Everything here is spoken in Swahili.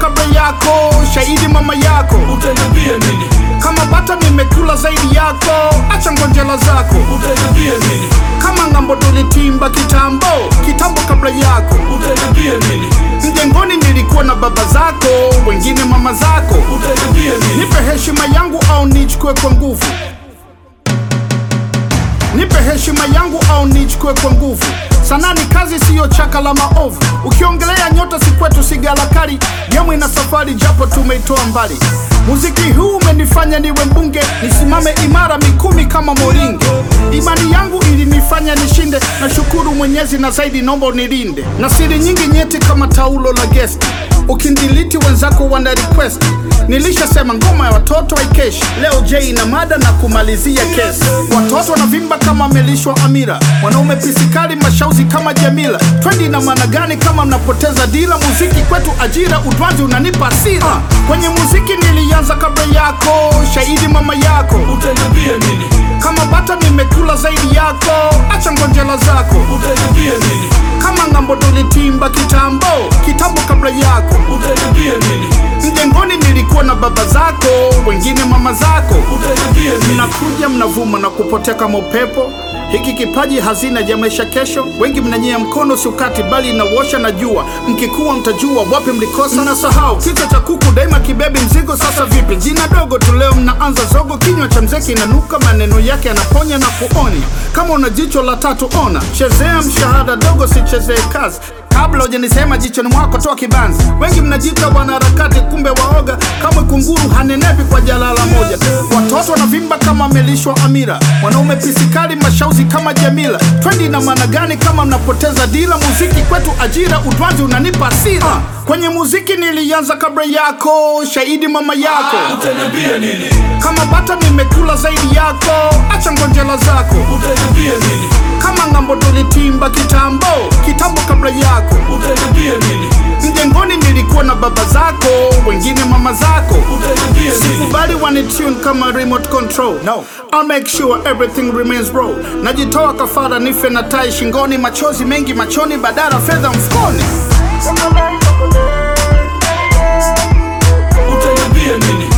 kabla yako, shahidi mama yako. Utaniambia nini? Kama bata nimekula zaidi yako, acha ngonjela zako. Utaniambia nini? Kama ngambo tulitimba kitambo kabla yako. Utaniambia nini? Mjengoni nilikuwa na baba zako, wengine mama zako. Utaniambia nini? Nipe heshima yangu au nichukue kwa nguvu. Nipe heshima yangu au nichukue kwa nguvu. Sanaa ni kazi, siyo chaka la maovu. Ukiongelea nyota si kwetu, si galakari. Gemu ina safari japo tumeitoa mbali. Muziki huu umenifanya niwe mbunge, nisimame imara mikumi kama moringe. Imani yangu ilinifanya nishinde, na shukuru Mwenyezi na zaidi nombo nilinde. Na siri nyingi nyeti kama taulo la guest, ukindiliti wenzako wana request. Nilishasema ngoma ya watoto haikeshi, leo J na mada na kumalizia kesi. Watoto wanavimba kama melishwa Amira, wanaume pisikali mashauzi kama Jamila. Twendi na maana gani kama mnapoteza dila? Muziki kwetu ajira, udwanzi unanipa hasira. Kwenye muziki nilianza kabla yako, shahidi mama yako. Utaniambia nini? Kama bata nimekula zaidi yako, acha ngonjela zako. Utaniambia nini? Kama ngambo tulitimba kitambo kabla yako. Utaniambia nini? Mjengoni nilikuwa na baba zako, wengine mama zako. Utaniambia nini? Mnakuja mnavuma na kupotea kama upepo. Hiki kipaji hazina ya maisha kesho. Wengi mnanyea mkono siukati bali inawosha na jua. Mkikuwa mtajua wapi mlikosa na sahau. Kichwa cha kuku daima kibebi mzigo, sasa vipi? Jina dogo tu leo mnaanza zogo. Kinywa cha mzeki inanuka, maneno yake yanaponya na kuonya. Kama una jicho la tatu ona, chezea mshahada dogo, sichezee kazi. Kabla hujanisema jichoni mwako toa kibanzi. Wengi mnajita wanaharakati kumbe waoga, kama kunguru hanenepi kwa jalala moja. Watoto wanavimba kama melishwa Amira, wanaume pisikali mashauzi kama Jamila. Twendi na maana gani kama mnapoteza dila? Muziki kwetu ajira, udwanzi unanipa hasira. Kwenye muziki nilianza kabla yako, shahidi mama yako. Utaniambia nini? Kama bata nimekula zaidi yako, acha ngonjela zako. Utaniambia nini? Kama ngambo tulitimba kitambo kabla yako. Utaniambia nini? Mjengoni nilikuwa na baba zako, wengine mama zako. Utaniambia nini? Sikubali wanitune kama remote control. No, I'll make sure everything remains raw. Najitoa kafara nife na tai shingoni, machozi mengi machoni badala fedha mfukoni. Utaniambia nini?